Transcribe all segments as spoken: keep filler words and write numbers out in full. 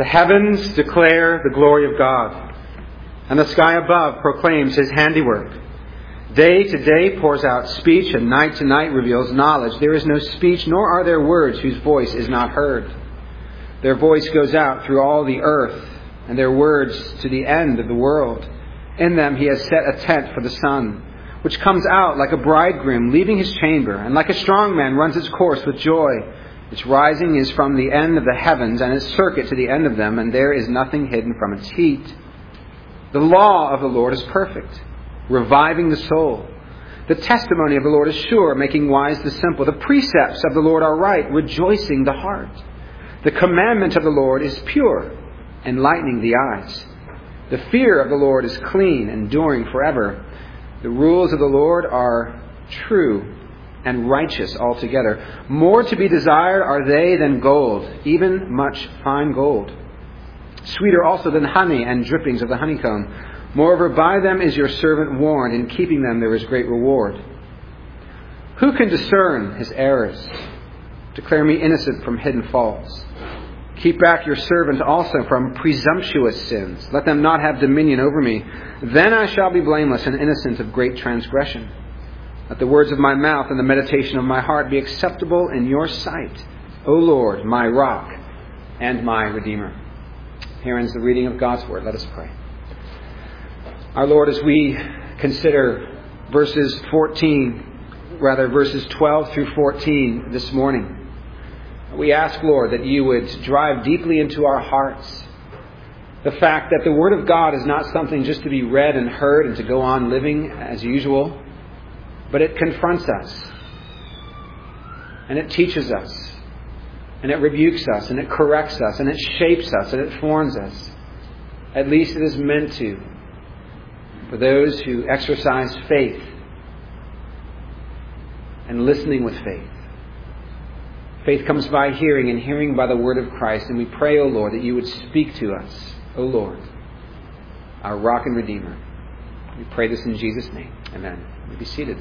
The heavens declare the glory of God, and the sky above proclaims His handiwork. Day to day pours out speech, and night to night reveals knowledge. There is no speech, nor are there words whose voice is not heard. Their voice goes out through all the earth, and their words to the end of the world. In them He has set a tent for the sun, which comes out like a bridegroom leaving his chamber, and like a strong man runs its course with joy. Its rising is from the end of the heavens, and its circuit to the end of them, and there is nothing hidden from its heat. The law of the Lord is perfect, reviving the soul. The testimony of the Lord is sure, making wise the simple. The precepts of the Lord are right, rejoicing the heart. The commandment of the Lord is pure, enlightening the eyes. The fear of the Lord is clean, enduring forever. The rules of the Lord are true and righteous altogether. More to be desired are they than gold, even much fine gold. Sweeter also than honey and drippings of the honeycomb. Moreover, by them is your servant warned. In keeping them there is great reward. Who can discern his errors? Declare me innocent from hidden faults. Keep back your servant also from presumptuous sins. Let them not have dominion over me. Then I shall be blameless and innocent of great transgression. Let the words of my mouth and the meditation of my heart be acceptable in your sight, O Lord, my rock and my Redeemer. Here ends the reading of God's Word. Let us pray. Our Lord, as we consider verses fourteen, rather verses twelve through fourteen this morning, we ask, Lord, that you would drive deeply into our hearts the fact that the Word of God is not something just to be read and heard and to go on living as usual, but it confronts us, and it teaches us, and it rebukes us, and it corrects us, and it shapes us, and it forms us. At least it is meant to, for those who exercise faith and listening with faith. Faith comes by hearing, and hearing by the word of Christ. And we pray, O Lord, that you would speak to us, O Lord, our rock and Redeemer. We pray this in Jesus' name. Amen. You be seated.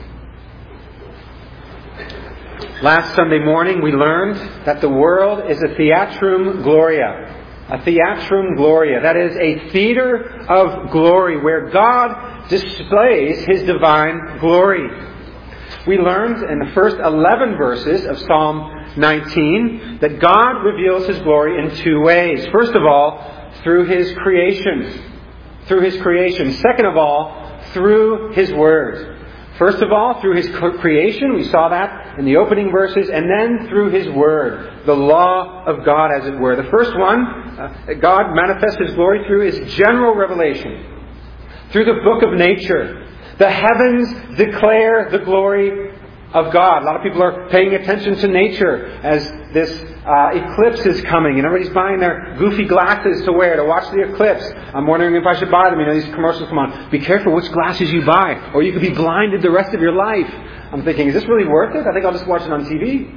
Last Sunday morning we learned that the world is a theatrum gloria. A theatrum gloria. That is a theater of glory where God displays His divine glory. We learned in the first eleven verses of Psalm nineteen that God reveals His glory in two ways. First of all, through His creation. Through His creation. Second of all, through His Word. First of all, through His creation, we saw that in the opening verses, and then through His Word, the law of God, as it were. The first one, uh, God manifests His glory through His general revelation, through the book of nature. The heavens declare the glory of God. A lot of people are paying attention to nature as this uh, eclipse is coming, and everybody's buying their goofy glasses to wear to watch the eclipse. I'm wondering if I should buy them. You know, these commercials come on. Be careful which glasses you buy, or you could be blinded the rest of your life. I'm thinking, is this really worth it? I think I'll just watch it on T V.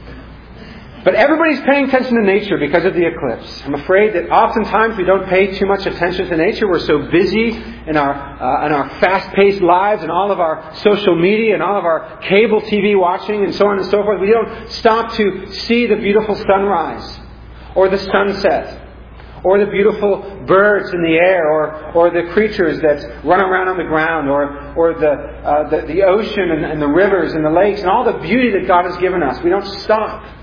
But everybody's paying attention to nature because of the eclipse. I'm afraid that oftentimes we don't pay too much attention to nature. We're so busy in our uh, in our fast-paced lives and all of our social media and all of our cable T V watching and so on and so forth. We don't stop to see the beautiful sunrise or the sunset or the beautiful birds in the air or or the creatures that run around on the ground or or the uh, the, the ocean and, and the rivers and the lakes and all the beauty that God has given us. We don't stop.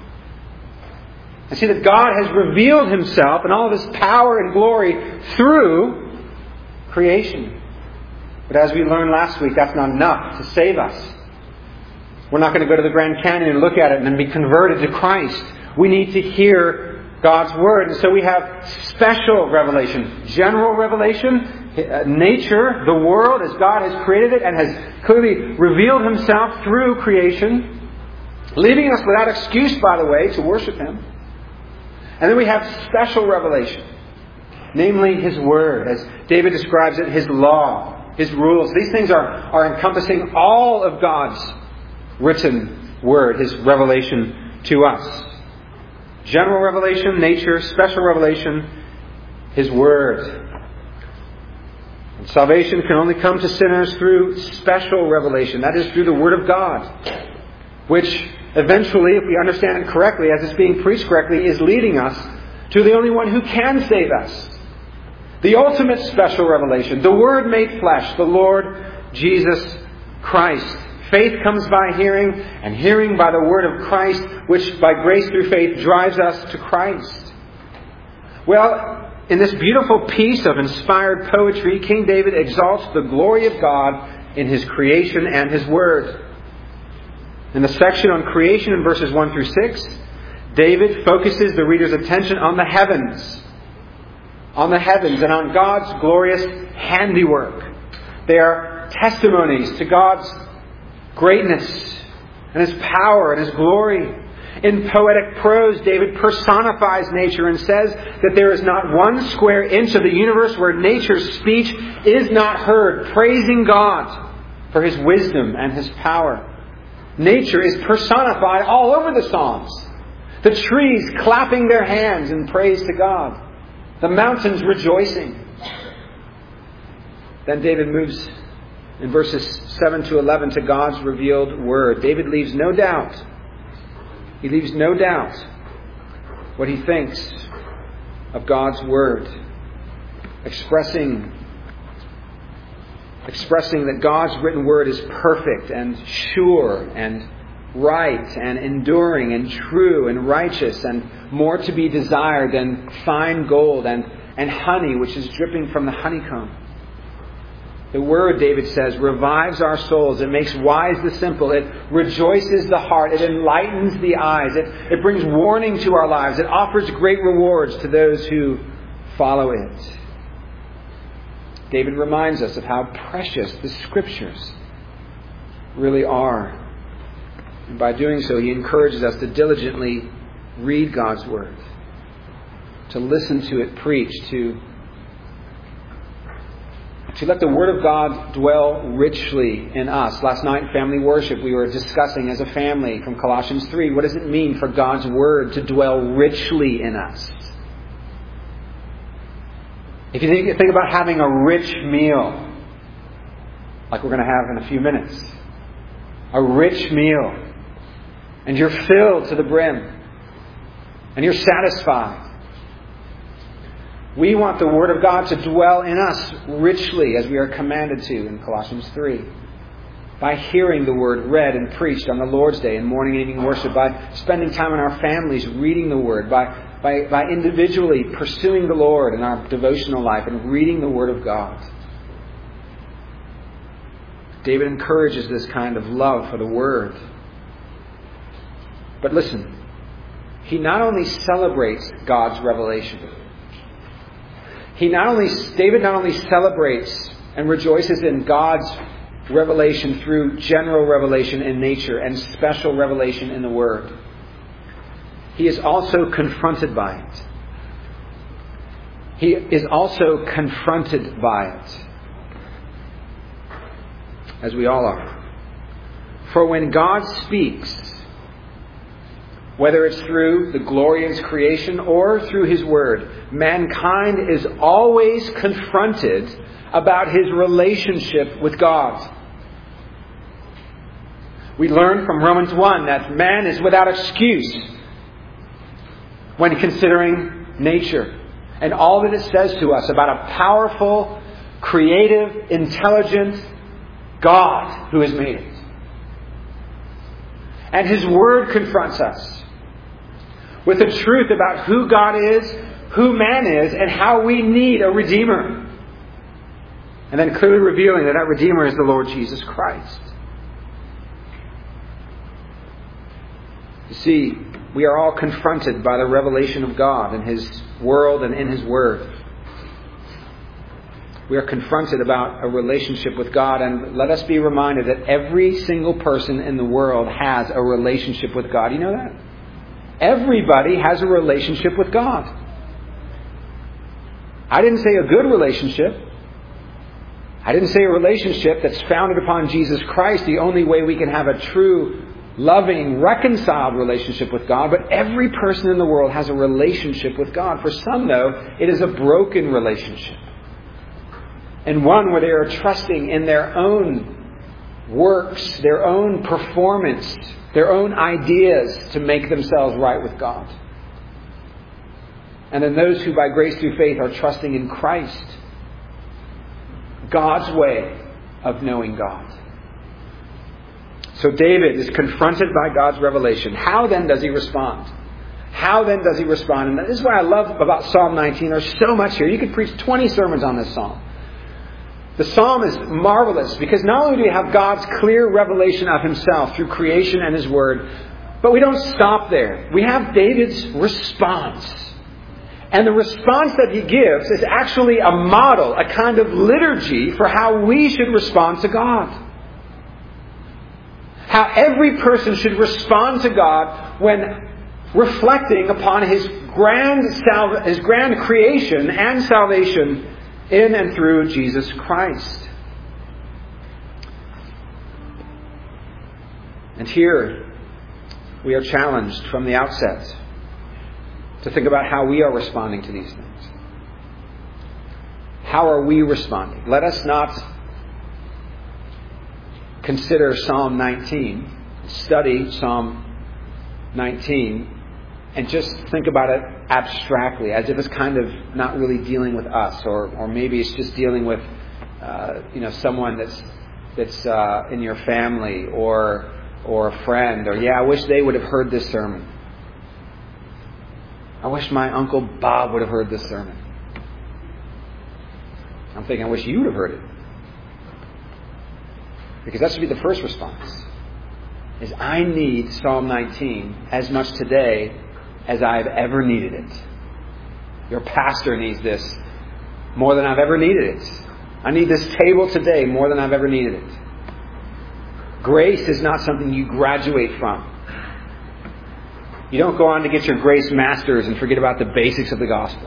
I see that God has revealed Himself and all of His power and glory through creation. But as we learned last week, that's not enough to save us. We're not going to go to the Grand Canyon and look at it and then be converted to Christ. We need to hear God's Word. And so we have special revelation, general revelation, nature, the world as God has created it and has clearly revealed Himself through creation, leaving us without excuse, by the way, to worship Him. And then we have special revelation, namely His Word, as David describes it, His law, His rules. These things are, are encompassing all of God's written Word, His revelation to us. General revelation, nature, special revelation, His Word. And salvation can only come to sinners through special revelation, that is through the Word of God, which eventually, if we understand it correctly, as it's being preached correctly, is leading us to the only one who can save us. The ultimate special revelation, the Word made flesh, the Lord Jesus Christ. Faith comes by hearing, and hearing by the word of Christ, which by grace through faith drives us to Christ. Well, in this beautiful piece of inspired poetry, King David exalts the glory of God in His creation and His Word. In the section on creation in verses one through six, David focuses the reader's attention on the heavens. On the heavens and on God's glorious handiwork. They are testimonies to God's greatness and His power and His glory. In poetic prose, David personifies nature and says that there is not one square inch of the universe where nature's speech is not heard, praising God for His wisdom and His power. Nature is personified all over the Psalms. The trees clapping their hands in praise to God. The mountains rejoicing. Then David moves in verses seven to eleven to God's revealed Word. David leaves no doubt. He leaves no doubt what he thinks of God's Word. Expressing, expressing that God's written Word is perfect and sure and right and enduring and true and righteous and more to be desired than fine gold and, and honey which is dripping from the honeycomb. The Word, David says, revives our souls. It makes wise the simple. It rejoices the heart. It enlightens the eyes. It, it brings warning to our lives. It offers great rewards to those who follow it. David reminds us of how precious the Scriptures really are. And by doing so, he encourages us to diligently read God's Word, to listen to it preached, to To let the Word of God dwell richly in us. Last night in family worship we were discussing as a family from Colossians three, what does it mean for God's Word to dwell richly in us? If you think, think about having a rich meal, like we're going to have in a few minutes. A rich meal. And you're filled to the brim. And you're satisfied. We want the Word of God to dwell in us richly as we are commanded to in Colossians three. By hearing the Word read and preached on the Lord's Day in morning and evening worship. By spending time in our families reading the Word. By, by, by individually pursuing the Lord in our devotional life and reading the Word of God. David encourages this kind of love for the Word. But listen, he not only celebrates God's revelation. He not only, David not only celebrates and rejoices in God's revelation through general revelation in nature and special revelation in the Word. He is also confronted by it. He is also confronted by it. As we all are. For when God speaks, whether it's through the glory of His creation or through His Word, mankind is always confronted about his relationship with God. We learn from Romans one that man is without excuse when considering nature and all that it says to us about a powerful, creative, intelligent God who has made it. And His Word confronts us with the truth about who God is, who man is, and how we need a Redeemer. And then clearly revealing that that Redeemer is the Lord Jesus Christ. You see, we are all confronted by the revelation of God in His world and in His Word. We are confronted about a relationship with God, and let us be reminded that every single person in the world has a relationship with God. You know that? Everybody has a relationship with God. I didn't say a good relationship. I didn't say a relationship that's founded upon Jesus Christ, the only way we can have a true, loving, reconciled relationship with God. But every person in the world has a relationship with God. For some, though, it is a broken relationship. And one where they are trusting in their own works, their own performance, their own ideas to make themselves right with God. And then those who by grace through faith are trusting in Christ. God's way of knowing God. So David is confronted by God's revelation. How then does he respond? How then does he respond? And this is what I love about Psalm nineteen. There's so much here. You could preach twenty sermons on this psalm. The psalm is marvelous because not only do we have God's clear revelation of himself through creation and his word, but we don't stop there. We have David's response. And the response that he gives is actually a model, a kind of liturgy for how we should respond to God. How every person should respond to God when reflecting upon his grand, sal- his grand creation and salvation in and through Jesus Christ. And here we are challenged from the outset to think about how we are responding to these things. How are we responding? Let us not consider Psalm nineteen, study Psalm nineteen, and just think about it abstractly, as if it's kind of not really dealing with us, or or maybe it's just dealing with uh, you know someone that's that's uh, in your family, or or a friend, or yeah, I wish they would have heard this sermon. I wish my Uncle Bob would have heard this sermon. I'm thinking, I wish you would have heard it. Because that should be the first response. Is I need Psalm nineteen as much today as I've ever needed it. Your pastor needs this more than I've ever needed it. I need this table today more than I've ever needed it. Grace is not something you graduate from. You don't go on to get your grace masters and forget about the basics of the gospel.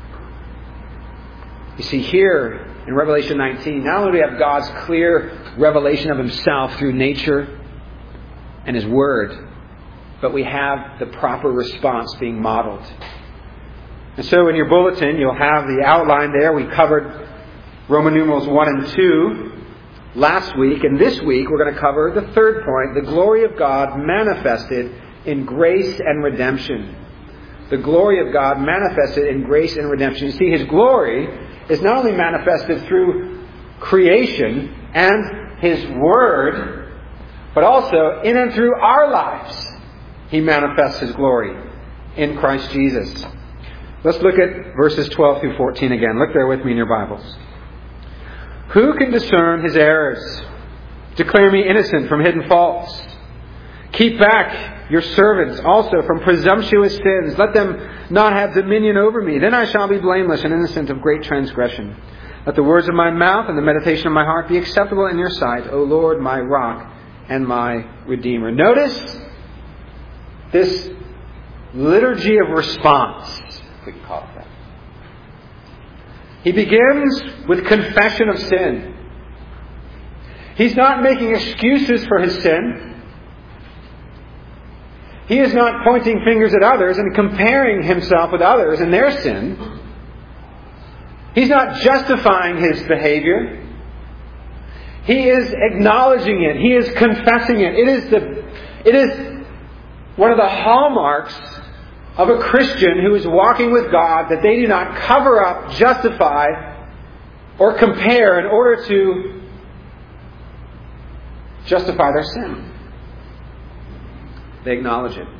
You see, here in Revelation nineteen, not only do we have God's clear revelation of himself through nature and his word, but we have the proper response being modeled. And so in your bulletin, you'll have the outline there. We covered Roman numerals one and two last week, and this week we're going to cover the third point, the glory of God manifested in grace and redemption. The glory of God manifested in grace and redemption. You see, his glory is not only manifested through creation and his word, but also in and through our lives. He manifests his glory in Christ Jesus. Let's look at verses twelve through fourteen again. Look there with me in your Bibles. Who can discern his errors? Declare me innocent from hidden faults. Keep back your servants also from presumptuous sins. Let them not have dominion over me. Then I shall be blameless and innocent of great transgression. Let the words of my mouth and the meditation of my heart be acceptable in your sight, O Lord, my rock and my redeemer. Notice this liturgy of response, if we can call it that. He begins with confession of sin. He's not making excuses for his sin. He is not pointing fingers at others and comparing himself with others in their sin. He's not justifying his behavior. He is acknowledging it. He is confessing it. It is the, it is one of the hallmarks of a Christian who is walking with God, that they do not cover up, justify, or compare in order to justify their sin. They acknowledge it.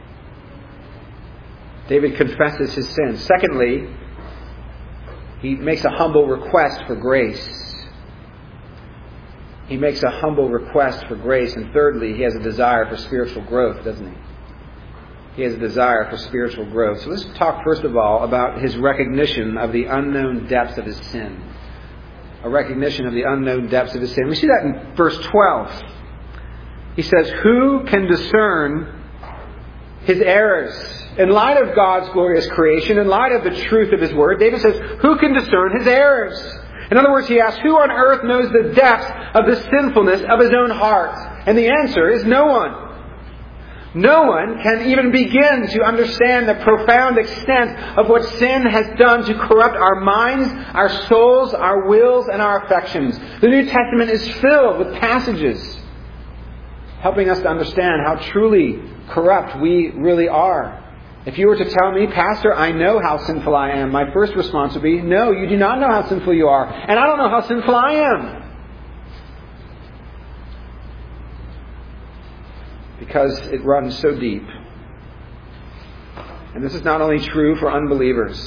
David confesses his sin. Secondly, he makes a humble request for grace. He makes a humble request for grace. And thirdly, he has a desire for spiritual growth, doesn't he? He has a desire for spiritual growth. So let's talk first of all about his recognition of the unknown depths of his sin. A recognition of the unknown depths of his sin. We see that in verse twelve. He says, who can discern his errors? In light of God's glorious creation, in light of the truth of his word, David says, who can discern his errors? In other words, he asks, who on earth knows the depths of the sinfulness of his own heart? And the answer is no one. No one can even begin to understand the profound extent of what sin has done to corrupt our minds, our souls, our wills, and our affections. The New Testament is filled with passages helping us to understand how truly corrupt we really are. If you were to tell me, Pastor, I know how sinful I am, my first response would be, no, you do not know how sinful you are. And I don't know how sinful I am. Because it runs so deep. And this is not only true for unbelievers.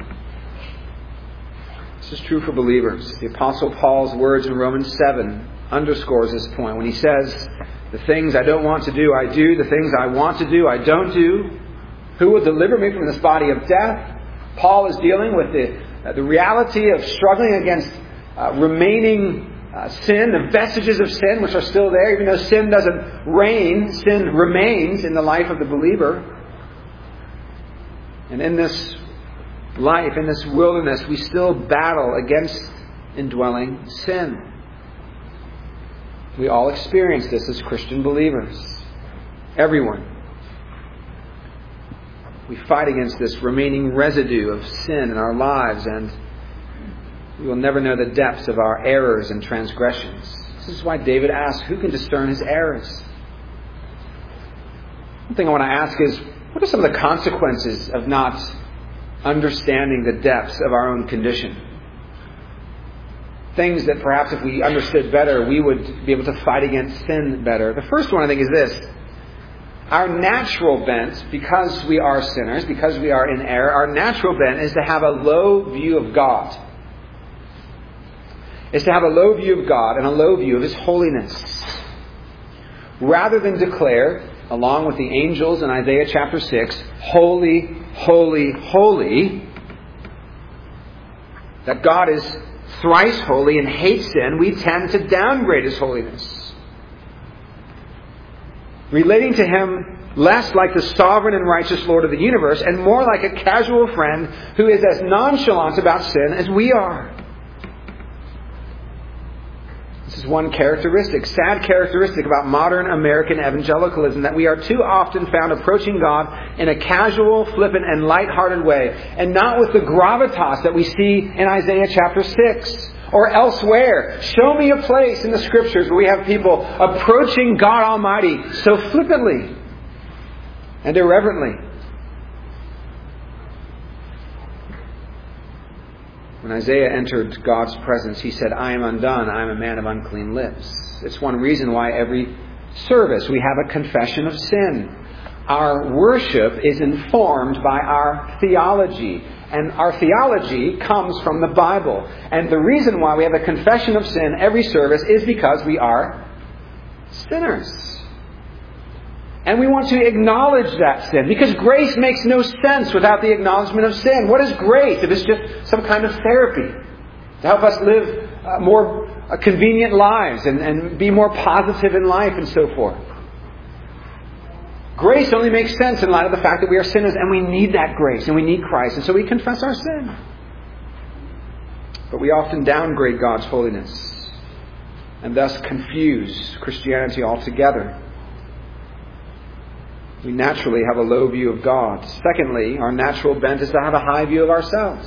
This is true for believers. The Apostle Paul's words in Romans seven underscores this point when he says, the things I don't want to do, I do. The things I want to do, I don't do. Who will deliver me from this body of death? Paul is dealing with the, uh, the reality of struggling against uh, remaining uh, sin, the vestiges of sin which are still there. Even though sin doesn't reign, sin remains in the life of the believer. And in this life, in this wilderness, we still battle against indwelling sin. We all experience this as Christian believers. Everyone. We fight against this remaining residue of sin in our lives, and we will never know the depths of our errors and transgressions. This is why David asks, who can discern his errors? One thing I want to ask is, what are some of the consequences of not understanding the depths of our own condition? Things that perhaps if we understood better, we would be able to fight against sin better. The first one, I think, is this. Our natural bent, because we are sinners, because we are in error, our natural bent is to have a low view of God. Is to have a low view of God and a low view of His holiness. Rather than declare, along with the angels in Isaiah chapter six, holy, holy, holy, that God is thrice holy and hates sin, we tend to downgrade His holiness. Relating to Him less like the sovereign and righteous Lord of the universe and more like a casual friend who is as nonchalant about sin as we are. This is one characteristic, sad characteristic about modern American evangelicalism, that we are too often found approaching God in a casual, flippant, and lighthearted way, and not with the gravitas that we see in Isaiah chapter six. Or elsewhere. Show me a place in the Scriptures where we have people approaching God Almighty so flippantly and irreverently. When Isaiah entered God's presence, he said, I am undone, I am a man of unclean lips. It's one reason why every service we have a confession of sin. Our worship is informed by our theology. And our theology comes from the Bible. And the reason why we have a confession of sin every service is because we are sinners. And we want to acknowledge that sin. Because grace makes no sense without the acknowledgement of sin. What is grace if it's just some kind of therapy to help us live uh, more uh, convenient lives and, and be more positive in life and so forth? Grace only makes sense in light of the fact that we are sinners and we need that grace and we need Christ. And so we confess our sin. But we often downgrade God's holiness and thus confuse Christianity altogether. We naturally have a low view of God. Secondly, our natural bent is to have a high view of ourselves.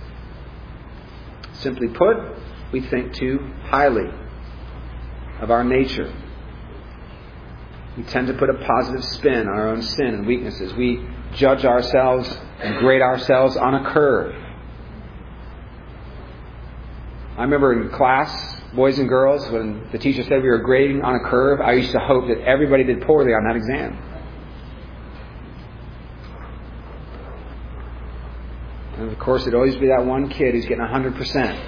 Simply put, we think too highly of our nature. We tend to put a positive spin on our own sin and weaknesses. We judge ourselves and grade ourselves on a curve. I remember in class, boys and girls, when the teacher said we were grading on a curve, I used to hope that everybody did poorly on that exam. And of course, it'd always be that one kid who's getting one hundred percent.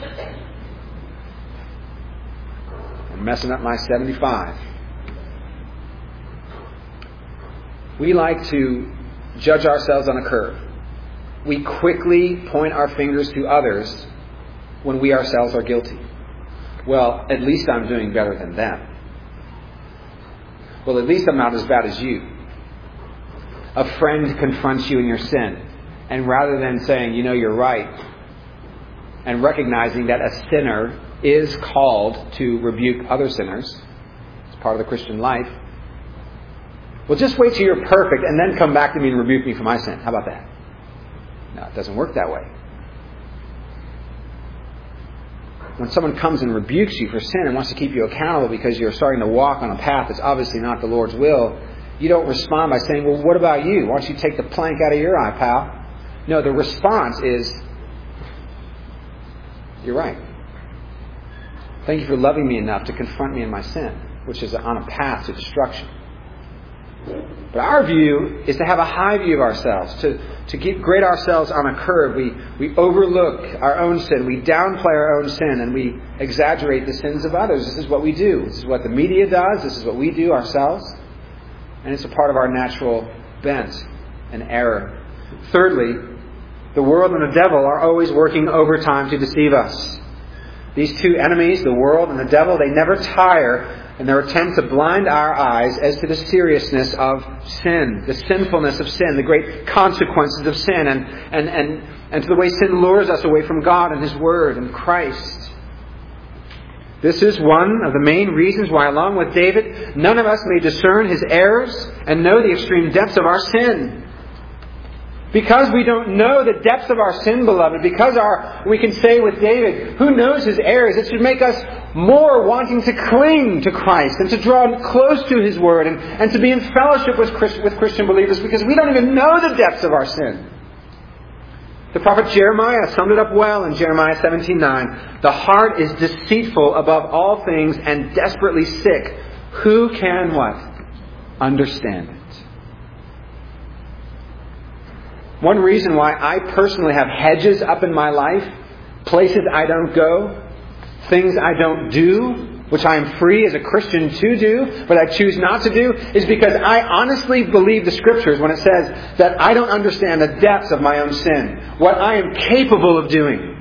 And messing up my seventy-five. We like to judge ourselves on a curve. We quickly point our fingers to others when we ourselves are guilty. Well, at least I'm doing better than them. Well, at least I'm not as bad as you. A friend confronts you in your sin. And rather than saying, you know, you're right, and recognizing that a sinner is called to rebuke other sinners, it's part of the Christian life, well, just wait till you're perfect and then come back to me and rebuke me for my sin. How about that? No, it doesn't work that way. When someone comes and rebukes you for sin and wants to keep you accountable because you're starting to walk on a path that's obviously not the Lord's will, you don't respond by saying, well, what about you? Why don't you take the plank out of your eye, pal? No, the response is, you're right. Thank you for loving me enough to confront me in my sin, which is on a path to destruction. But our view is to have a high view of ourselves, to, to get, grade ourselves on a curve. We, we overlook our own sin, we downplay our own sin, and we exaggerate the sins of others. This is what we do. This is what the media does. This is what we do ourselves. And it's a part of our natural bent and error. Thirdly, the world and the devil are always working overtime to deceive us. These two enemies, the world and the devil, they never tire in their attempt to blind our eyes as to the seriousness of sin, the sinfulness of sin, the great consequences of sin, and, and, and, and to the way sin lures us away from God and His Word and Christ. This is one of the main reasons why, along with David, none of us may discern his errors and know the extreme depths of our sin. Because we don't know the depths of our sin, beloved, because our we can say with David, who knows his errors, it should make us more wanting to cling to Christ and to draw close to His Word and, and to be in fellowship with, Christ, with Christian believers, because we don't even know the depths of our sin. The prophet Jeremiah summed it up well in Jeremiah seventeen nine. The heart is deceitful above all things and desperately sick. Who can what? Understand it. One reason why I personally have hedges up in my life, places I don't go, things I don't do, which I am free as a Christian to do, but I choose not to do, is because I honestly believe the Scriptures when it says that I don't understand the depths of my own sin, what I am capable of doing.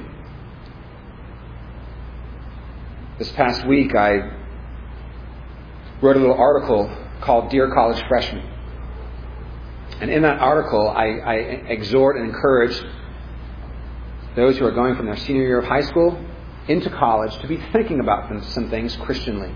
This past week I wrote a little article called Dear College Freshman. And in that article, I, I exhort and encourage those who are going from their senior year of high school into college to be thinking about some things Christianly.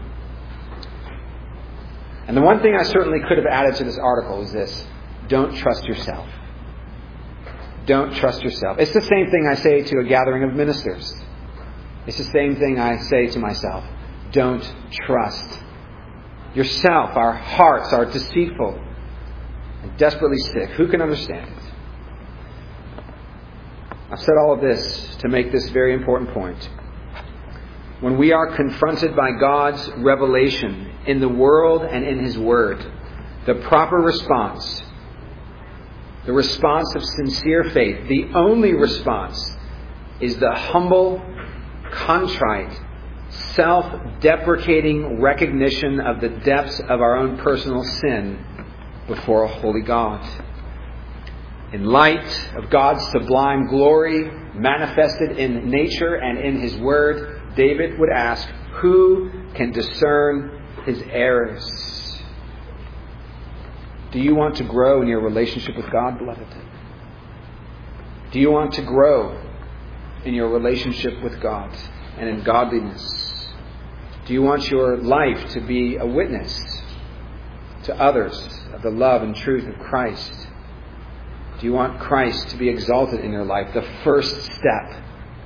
And the one thing I certainly could have added to this article is this: don't trust yourself. Don't trust yourself. It's the same thing I say to a gathering of ministers. It's the same thing I say to myself. Don't trust yourself. Our hearts are deceitful and desperately sick. Who can understand it? I've said all of this to make this very important point. When we are confronted by God's revelation in the world and in His Word, the proper response, the response of sincere faith, the only response, is the humble, contrite, self-deprecating recognition of the depths of our own personal sin before a holy God. In light of God's sublime glory manifested in nature and in His Word, David would ask, who can discern his errors? Do you want to grow in your relationship with God, beloved? Do you want to grow in your relationship with God and in godliness? Do you want your life to be a witness to others of the love and truth of Christ? Do you want Christ to be exalted in your life? The first step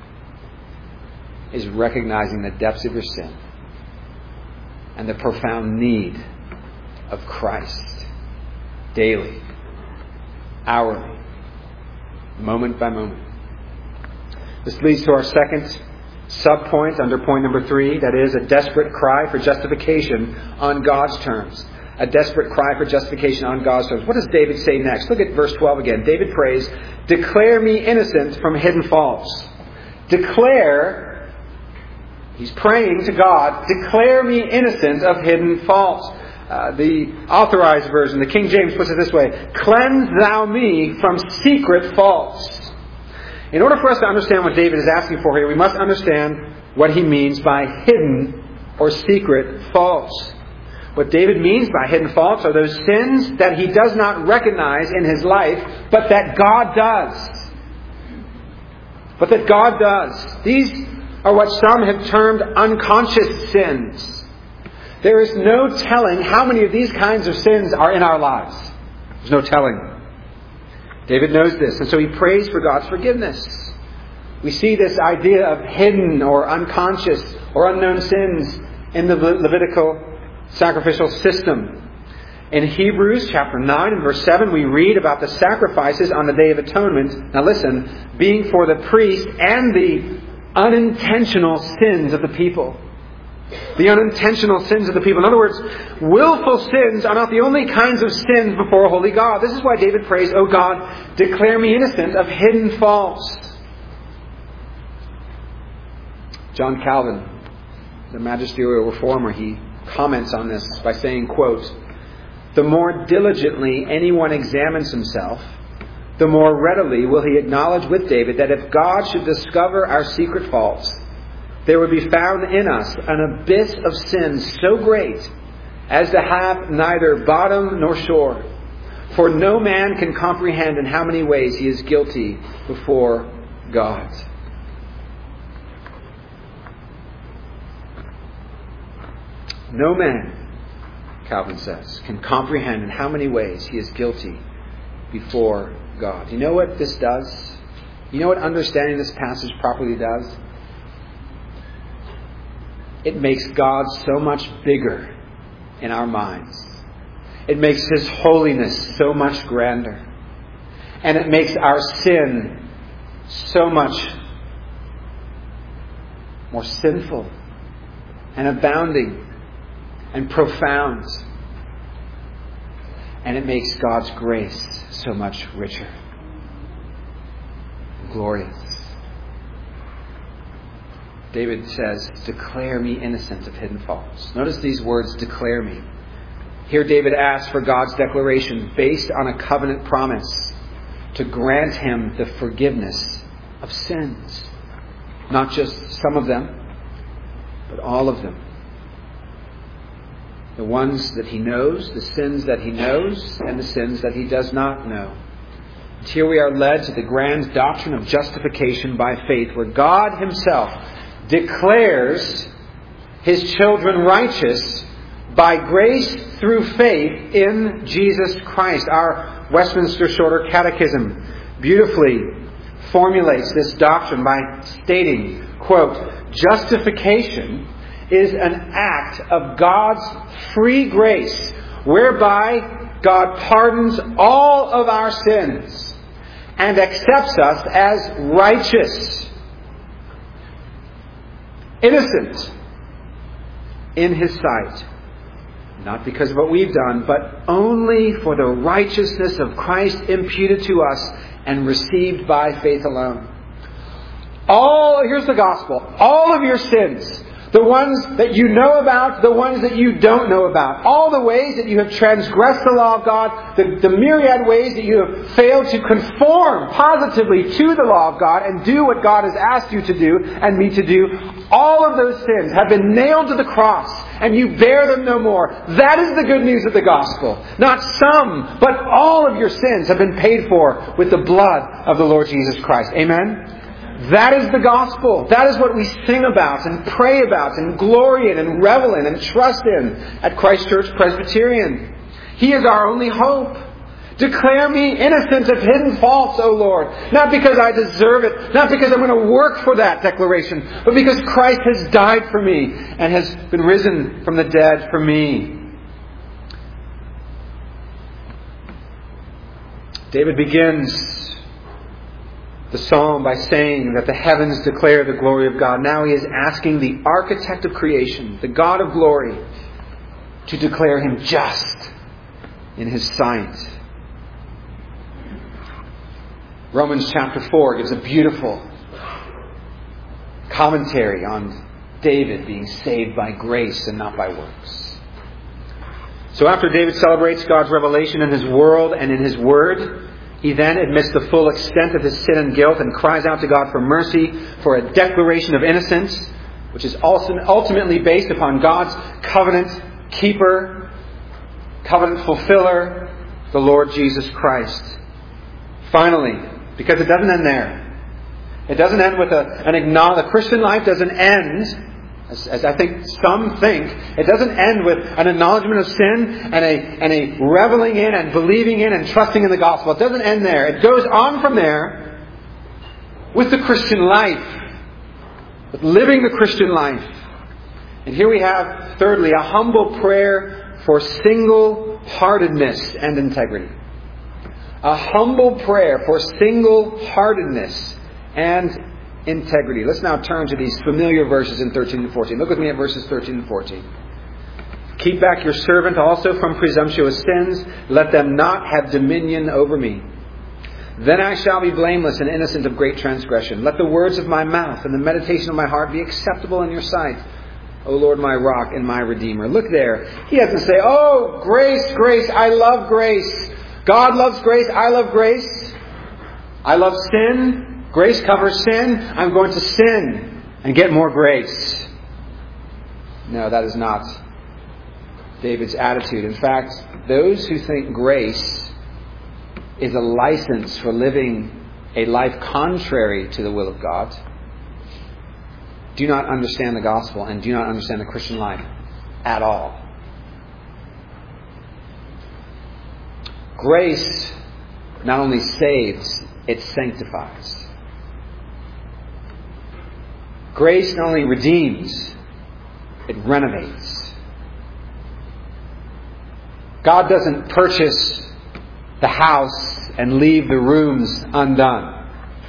is recognizing the depths of your sin and the profound need of Christ daily, hourly, moment by moment. This leads to our second sub-point under point number three, that is a desperate cry for justification on God's terms. A desperate cry for justification on God's terms. What does David say next? Look at verse twelve again. David prays, declare me innocent from hidden faults. Declare, he's praying to God, declare me innocent of hidden faults. Uh, the Authorized Version, the King James, puts it this way: cleanse thou me from secret faults. In order for us to understand what David is asking for here, we must understand what he means by hidden or secret faults. What David means by hidden faults are those sins that he does not recognize in his life, but that God does. But that God does. These are what some have termed unconscious sins. There is no telling how many of these kinds of sins are in our lives. There's no telling. David knows this, and so he prays for God's forgiveness. We see this idea of hidden or unconscious or unknown sins in the Levitical sacrificial system. In Hebrews chapter nine and verse seven, we read about the sacrifices on the Day of Atonement. Now listen, being for the priest and the unintentional sins of the people. The unintentional sins of the people. In other words, willful sins are not the only kinds of sins before a holy God. This is why David prays, "O God, declare me innocent of hidden faults." John Calvin, the magisterial reformer, he comments on this by saying, quote, "The more diligently anyone examines himself, the more readily will he acknowledge with David that if God should discover our secret faults, there would be found in us an abyss of sin so great as to have neither bottom nor shore. For no man can comprehend in how many ways he is guilty before God." No man, Calvin says, can comprehend in how many ways he is guilty before God. You know what this does? You know what understanding this passage properly does? It makes God so much bigger in our minds. It makes His holiness so much grander. And it makes our sin so much more sinful and abounding and profound. And it makes God's grace so much richer and glorious. David says, "Declare me innocent of hidden faults." Notice these words, "declare me." Here David asks for God's declaration based on a covenant promise to grant him the forgiveness of sins. Not just some of them, but all of them. The ones that he knows, the sins that he knows, and the sins that he does not know. And here we are led to the grand doctrine of justification by faith, where God Himself declares His children righteous by grace through faith in Jesus Christ. Our Westminster Shorter Catechism beautifully formulates this doctrine by stating, quote, "Justification is an act of God's free grace, whereby God pardons all of our sins and accepts us as righteous, innocent in His sight, not because of what we've done, but only for the righteousness of Christ imputed to us and received by faith alone." All, here's the gospel, all of your sins, the ones that you know about, the ones that you don't know about. All the ways that you have transgressed the law of God, the, the myriad ways that you have failed to conform positively to the law of God and do what God has asked you to do and me to do. All of those sins have been nailed to the cross and you bear them no more. That is the good news of the gospel. Not some, but all of your sins have been paid for with the blood of the Lord Jesus Christ. Amen? That is the gospel. That is what we sing about and pray about and glory in and revel in and trust in at Christ Church Presbyterian. He is our only hope. Declare me innocent of hidden faults, O Lord. Not because I deserve it, not because I'm going to work for that declaration, but because Christ has died for me and has been risen from the dead for me. David begins the psalm by saying that the heavens declare the glory of God. Now he is asking the architect of creation, the God of glory, to declare Him just in His sight. Romans chapter four gives a beautiful commentary on David being saved by grace and not by works. So after David celebrates God's revelation in His world and in His word, he then admits the full extent of his sin and guilt and cries out to God for mercy, for a declaration of innocence, which is also ultimately based upon God's covenant keeper, covenant fulfiller, the Lord Jesus Christ. Finally, because it doesn't end there. It doesn't end with a, an acknowledgement. The Christian life doesn't end, as, as I think some think, it doesn't end with an acknowledgement of sin and a, and a reveling in and believing in and trusting in the gospel. It doesn't end there. It goes on from there with the Christian life, with living the Christian life. And here we have, thirdly, a humble prayer for single-heartedness and integrity. A humble prayer for single-heartedness and integrity. Let's now turn to these familiar verses in thirteen and fourteen. Look with me at verses thirteen and fourteen. Keep back your servant also from presumptuous sins. Let them not have dominion over me. Then I shall be blameless and innocent of great transgression. Let the words of my mouth and the meditation of my heart be acceptable in your sight, O Lord, my rock and my redeemer. Look there. He doesn't say, oh, grace, grace, I love grace. God loves grace, I love grace. I love sin. Grace covers sin. I'm going to sin and get more grace. No, that is not David's attitude. In fact, those who think grace is a license for living a life contrary to the will of God do not understand the gospel and do not understand the Christian life at all. Grace not only saves, it sanctifies. Grace not only redeems, it renovates. God doesn't purchase the house and leave the rooms undone.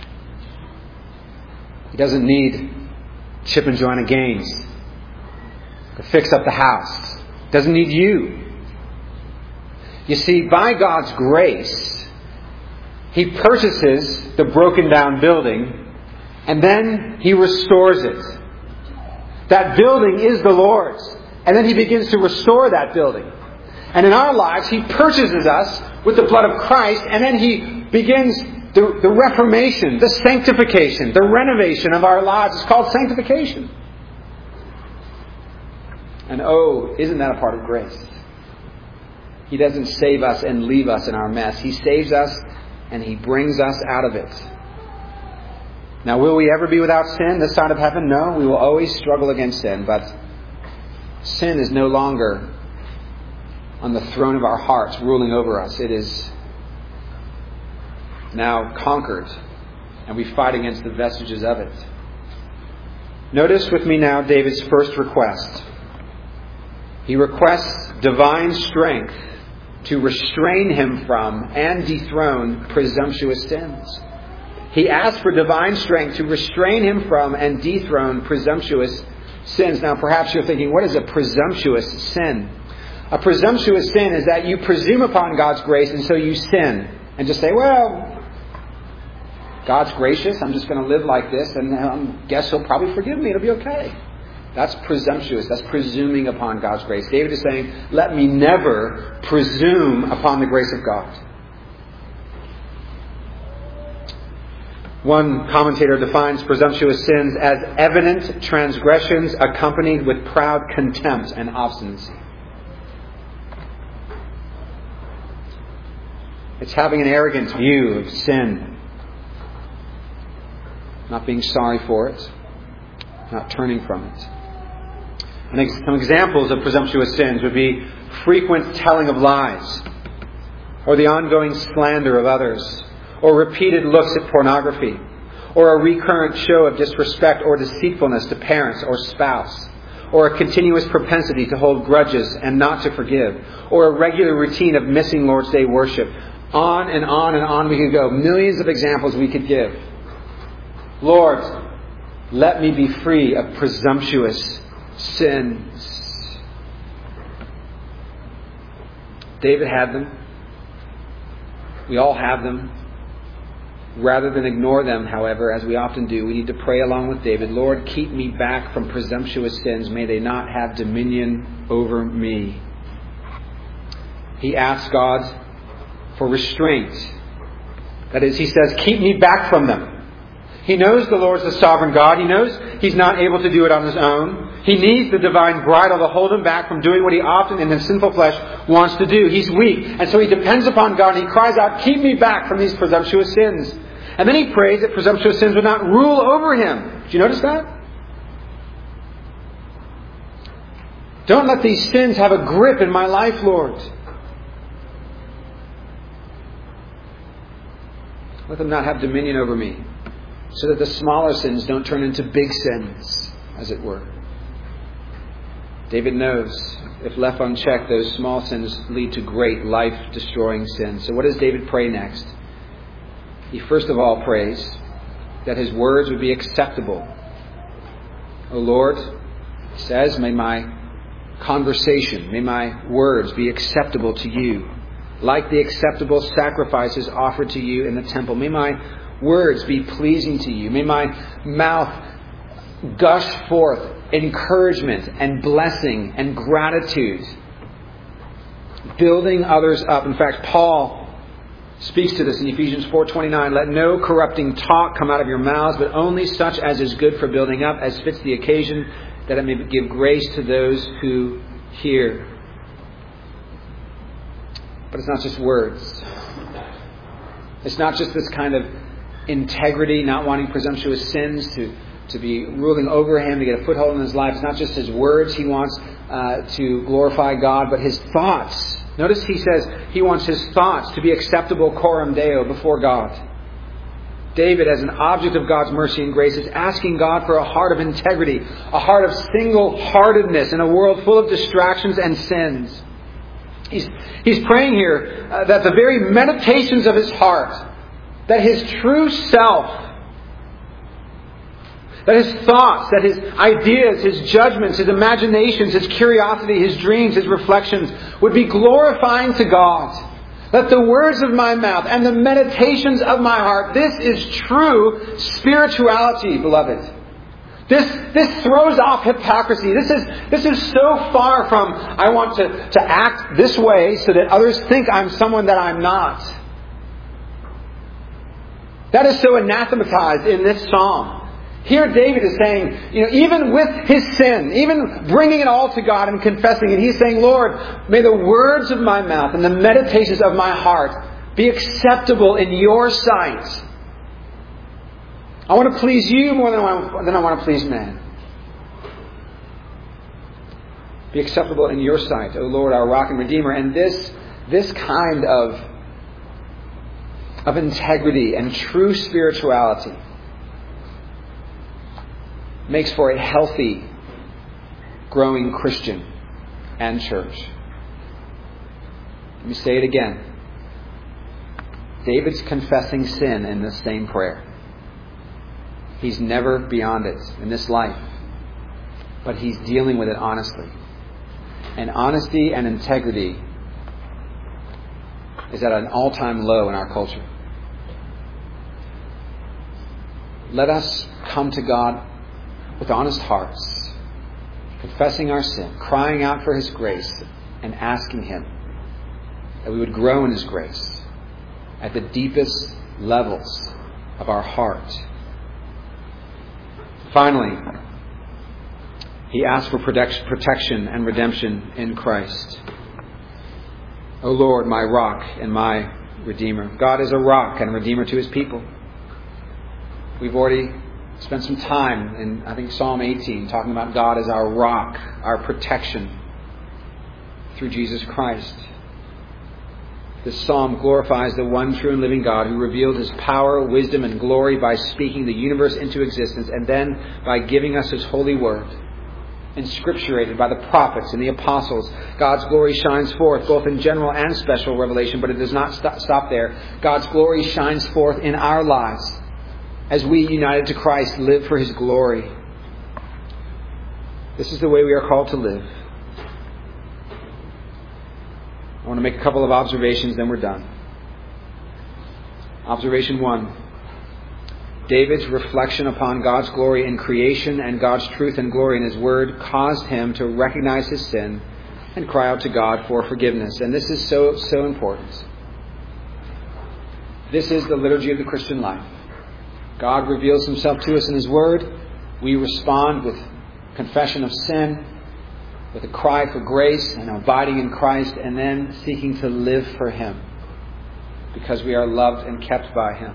He doesn't need chip and joanna Gaines to fix up the house. Doesn't need you. You see, by God's grace, He purchases the broken down building and then He restores it. That building is the Lord's. And then He begins to restore that building. And in our lives, He purchases us with the blood of Christ, and then He begins the, the reformation, the sanctification, the renovation of our lives. It's called sanctification. And oh, isn't that a part of grace? He doesn't save us and leave us in our mess. He saves us and He brings us out of it. Now, will we ever be without sin this side of heaven? No, we will always struggle against sin. But sin is no longer on the throne of our hearts, ruling over us. It is now conquered, and we fight against the vestiges of it. Notice with me now David's first request. He requests divine strength to restrain him from and dethrone presumptuous sins. He asks for divine strength to restrain him from and dethrone presumptuous sins. Now, perhaps you're thinking, what is a presumptuous sin? A presumptuous sin is that you presume upon God's grace and so you sin. And just say, well, God's gracious, I'm just going to live like this and I guess He'll probably forgive me, it'll be okay. That's presumptuous. That's presuming upon God's grace. David is saying, let me never presume upon the grace of God. One commentator defines presumptuous sins as evident transgressions accompanied with proud contempt and obstinacy. It's having an arrogant view of sin. Not being sorry for it. Not turning from it. And some examples of presumptuous sins would be frequent telling of lies, or the ongoing slander of others, or repeated looks at pornography, or a recurrent show of disrespect or deceitfulness to parents or spouse, or a continuous propensity to hold grudges and not to forgive, or a regular routine of missing Lord's Day worship. On and on and on we could go. Millions of examples we could give. Lord, let me be free of presumptuous sins. David had them. We all have them. Rather than ignore them, however, as we often do, we need to pray along with David, Lord, keep me back from presumptuous sins. May they not have dominion over me. He asks God for restraint. That is, he says, keep me back from them. He knows the Lord's the sovereign God. He knows He's not able to do it on His own. He needs the divine bridle to hold Him back from doing what He often in His sinful flesh wants to do. He's weak. And so He depends upon God and He cries out, keep me back from these presumptuous sins. And then He prays that presumptuous sins would not rule over Him. Did you notice that? Don't let these sins have a grip in my life, Lord. Let them not have dominion over me, so that the smaller sins don't turn into big sins, as it were. David knows if left unchecked, those small sins lead to great life-destroying sins. So what does David pray next? He first of all prays that his words would be acceptable. O Lord, he says, may my conversation, may my words be acceptable to you, like the acceptable sacrifices offered to you in the temple. May my words be pleasing to you. May my mouth gush forth encouragement and blessing and gratitude, building others up. In fact, Paul speaks to this in Ephesians four twenty-nine. Let no corrupting talk come out of your mouths, but only such as is good for building up, as fits the occasion, that it may give grace to those who hear. But it's not just words. It's not just this kind of integrity, not wanting presumptuous sins to, to be ruling over him, to get a foothold in his life. It's not just his words he wants uh, to glorify God, but his thoughts. Notice he says he wants his thoughts to be acceptable coram Deo before God. David, as an object of God's mercy and grace, is asking God for a heart of integrity, a heart of single-heartedness in a world full of distractions and sins. He's, he's praying here uh, that the very meditations of his heart, that his true self, that his thoughts, that his ideas, his judgments, his imaginations, his curiosity, his dreams, his reflections would be glorifying to God. Let the words of my mouth and the meditations of my heart, this is true spirituality, beloved. This this throws off hypocrisy. This is this is so far from I want to, to act this way so that others think I'm someone that I'm not. That is so anathematized in this psalm. Here David is saying, you know, even with his sin, even bringing it all to God and confessing it, he's saying, Lord, may the words of my mouth and the meditations of my heart be acceptable in your sight. I want to please you more than I want, than I want to please man. Be acceptable in your sight, O Lord, our rock and redeemer. And this, this kind of, of integrity and true spirituality makes for a healthy, growing Christian and church. Let me say it again. David's confessing sin in this same prayer. He's never beyond it in this life. But he's dealing with it honestly. And honesty and integrity is at an all-time low in our culture. Let us come to God with honest hearts, confessing our sin, crying out for His grace, and asking Him that we would grow in His grace at the deepest levels of our heart. Finally, he asks for protection and redemption in Christ. O Lord, my rock and my redeemer. God is a rock and redeemer to His people. We've already spent some time in, I think, Psalm eighteen, talking about God as our rock, our protection through Jesus Christ. This psalm glorifies the one true and living God who revealed His power, wisdom, and glory by speaking the universe into existence, and then by giving us His holy word, inscripturated by the prophets and the apostles. God's glory shines forth both in general and special revelation, but it does not stop there. God's glory shines forth in our lives as we, united to Christ, live for His glory. This is the way we are called to live. I want to make a couple of observations, then we're done. Observation one. David's reflection upon God's glory in creation and God's truth and glory in His Word caused him to recognize his sin and cry out to God for forgiveness. And this is so, so important. This is the liturgy of the Christian life. God reveals Himself to us in His Word. We respond with confession of sin, with a cry for grace and abiding in Christ, and then seeking to live for Him because we are loved and kept by Him.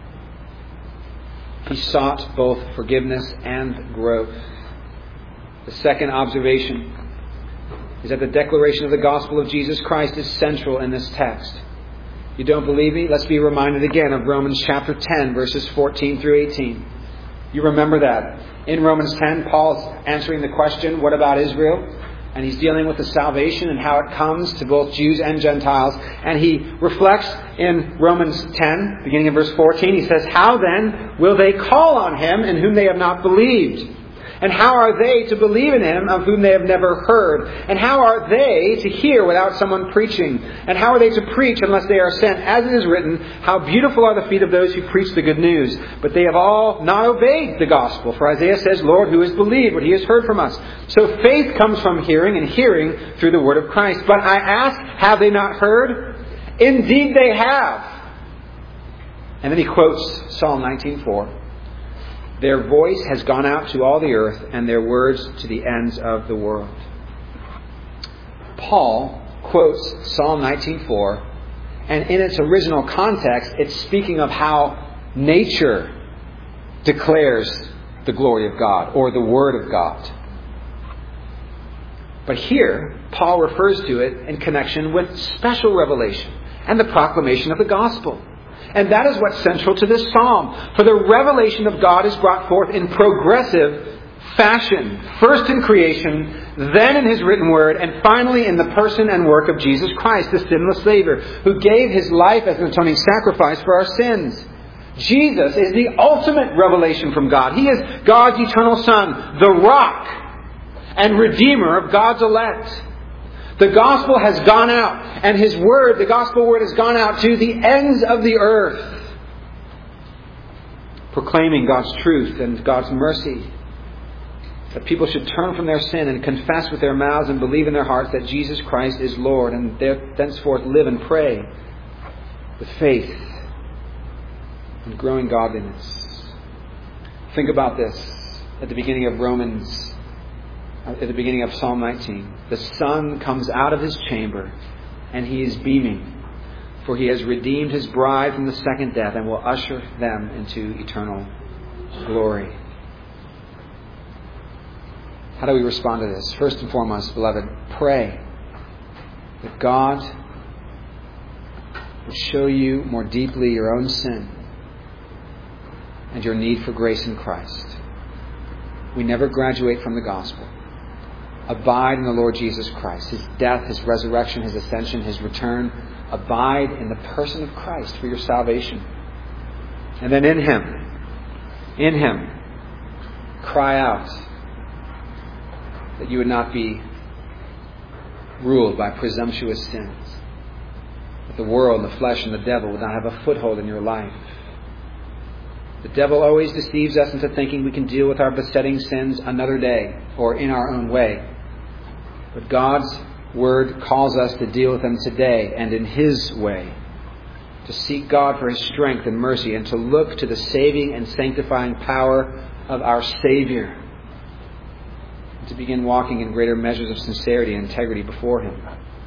He sought both forgiveness and growth. The second observation is that the declaration of the gospel of Jesus Christ is central in this text. You don't believe me? Let's be reminded again of Romans chapter ten, verses fourteen through eighteen. You remember that. In Romans ten, Paul's answering the question, what about Israel? And he's dealing with the salvation and how it comes to both Jews and Gentiles. And he reflects in Romans ten, beginning in verse fourteen. He says, "How then will they call on him in whom they have not believed? And how are they to believe in him of whom they have never heard? And how are they to hear without someone preaching? And how are they to preach unless they are sent? As it is written, how beautiful are the feet of those who preach the good news. But they have all not obeyed the gospel. For Isaiah says, Lord, who has believed what he has heard from us? So faith comes from hearing, and hearing through the word of Christ. But I ask, have they not heard? Indeed they have." And then he quotes Psalm nineteen four. "Their voice has gone out to all the earth, and their words to the ends of the world." Paul quotes Psalm nineteen four, and in its original context, it's speaking of how nature declares the glory of God, or the Word of God. But here, Paul refers to it in connection with special revelation and the proclamation of the gospel. And that is what's central to this psalm. For the revelation of God is brought forth in progressive fashion. First in creation, then in His written word, and finally in the person and work of Jesus Christ, the sinless Savior, who gave His life as an atoning sacrifice for our sins. Jesus is the ultimate revelation from God. He is God's eternal Son, the rock and Redeemer of God's elect. The gospel has gone out, and His word, the gospel word, has gone out to the ends of the earth, proclaiming God's truth and God's mercy, that people should turn from their sin and confess with their mouths and believe in their hearts that Jesus Christ is Lord, and thenceforth live and pray with faith and growing godliness. Think about this at the beginning of Romans. At the beginning of Psalm nineteen, the Son comes out of His chamber, and He is beaming, for He has redeemed His bride from the second death and will usher them into eternal glory. How do we respond to this? First and foremost, beloved, pray that God would show you more deeply your own sin and your need for grace in Christ. We never graduate from the gospel. Abide in the Lord Jesus Christ. His death, His resurrection, His ascension, His return. Abide in the person of Christ for your salvation. And then in Him, in Him, cry out that you would not be ruled by presumptuous sins. That the world, the flesh, and the devil would not have a foothold in your life. The devil always deceives us into thinking we can deal with our besetting sins another day or in our own way. But God's Word calls us to deal with them today and in His way. To seek God for His strength and mercy, and to look to the saving and sanctifying power of our Savior. And to begin walking in greater measures of sincerity and integrity before Him.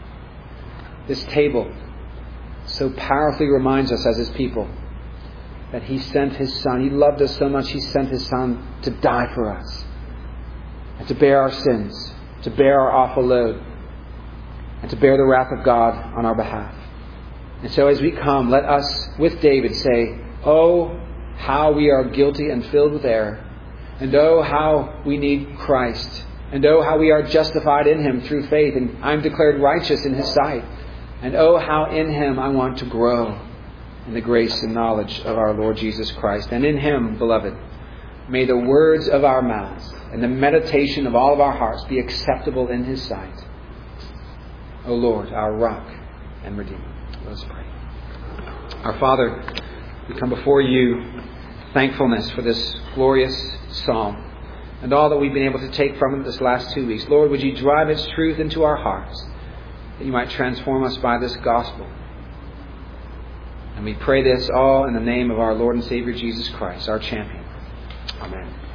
This table so powerfully reminds us as His people that He sent His Son. He loved us so much He sent His Son to die for us. And to bear our sins. To bear our awful load. And to bear the wrath of God on our behalf. And so as we come, let us, with David, say, "Oh, how we are guilty and filled with error. And oh, how we need Christ. And oh, how we are justified in Him through faith. And I'm declared righteous in His sight. And oh, how in Him I want to grow in the grace and knowledge of our Lord Jesus Christ. And in Him, beloved, may the words of our mouths and the meditation of all of our hearts be acceptable in His sight. O Lord, our rock and Redeemer." Let us pray. Our Father, we come before You thankfulness for this glorious psalm and all that we've been able to take from it this last two weeks. Lord, would You drive its truth into our hearts, that You might transform us by this gospel. And we pray this all in the name of our Lord and Savior Jesus Christ, our champion. Amen.